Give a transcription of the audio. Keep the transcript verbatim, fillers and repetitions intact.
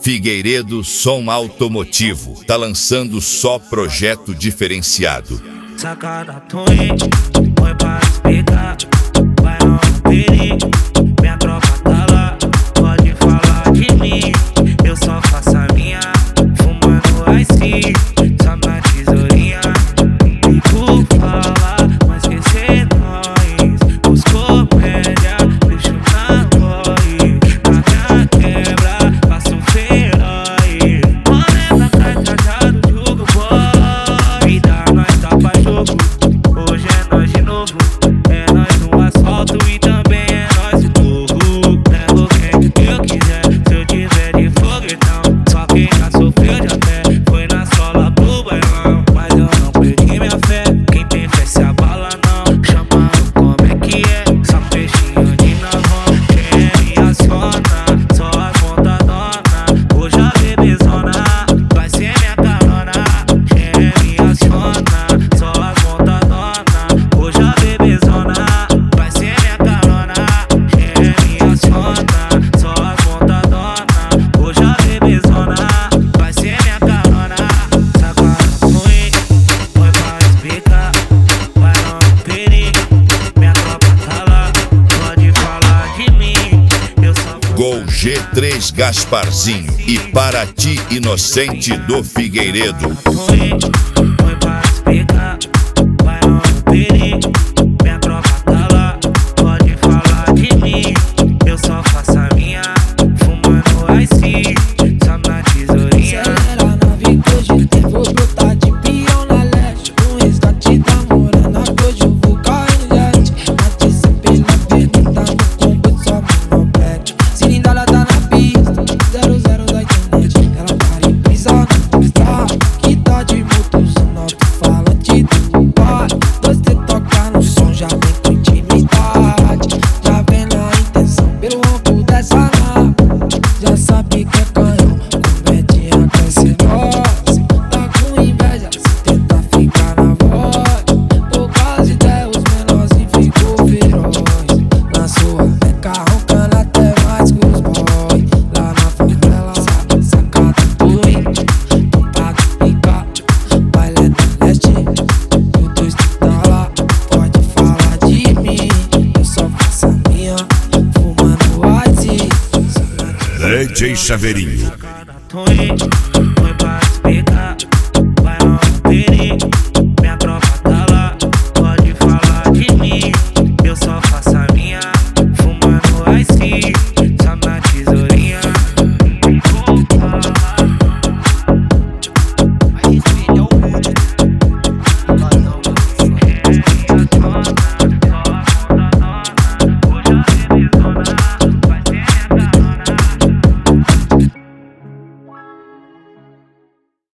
Figueiredo Som Automotivo tá lançando só projeto diferenciado. Sacada Twin, foi para explicar. Vai no perigo, minha tropa tá lá. Pode falar de mim, eu só faço a minha. Fumando ice, só na tesourinha. E tu fala, mas esquecer nós. Os comédia, deixo na voz. Na minha quebra, faço feroz. Olha pra carta já do jogo, boy. Vida nós tá pra jogo, hoje é nós de novo. É nós no asfalto e também é nós no morro. Levo quem eu quiser, se eu tiver de foguetão. Só quem já sofreu de até foi na sola pro bailão. Mas eu não perdi minha fé, quem tem fé se abala não. Chamando como é que é, só peixinho de navão. Quem me aciona, só as montadona. Hoje a bebezona vai ser minha carona. Quem me aciona, só as montadona. Hoje a bebezona vai ser minha carona. Quem me aciona, só as montadona. Hoje a bebezona vai ser minha carona. Sacada ruim, foi pra explicar. Vai no perigo, minha tropa tá lá. Pode falar de mim, eu só Gol G três Gasparzinho e Paraty Inocente do Figueiredo. ruim, foi pra explicar. Vai no perigo, minha tropa tá lá. Pode falar de mim, eu só faço a minha. Fumando ice, só na tesourinha. Acelera a nave que hoje tem, vou brotar de peão na leste. Um resgate da morena que hoje eu vou cair no jet. Bate sempre na pergunta no combo, só no black. Cilindrada tá na pista, zero zero da internet. Ela para e pisa no cristal, que tá de motorzão alto-falante do pai. Você toca no som, já vem com intimidade. Já vendo a intenção pelo ronco dessa nave. Já sabe que é canhão, comedinha quer ser nós. Tá com inveja, se tenta ficar na voz. Poucas ideias, os menorzinhos ficou feroz. Na sua beca roncando até mais que os boy. Lá na favela, sacada twin, comprado pica, baile do leste. O dois que tá lá, pode falar de mim. Eu só faço a minha, fumando ice. D J Chaveirinho. Sacada Twin, foi pra explicar. Vai no perigo,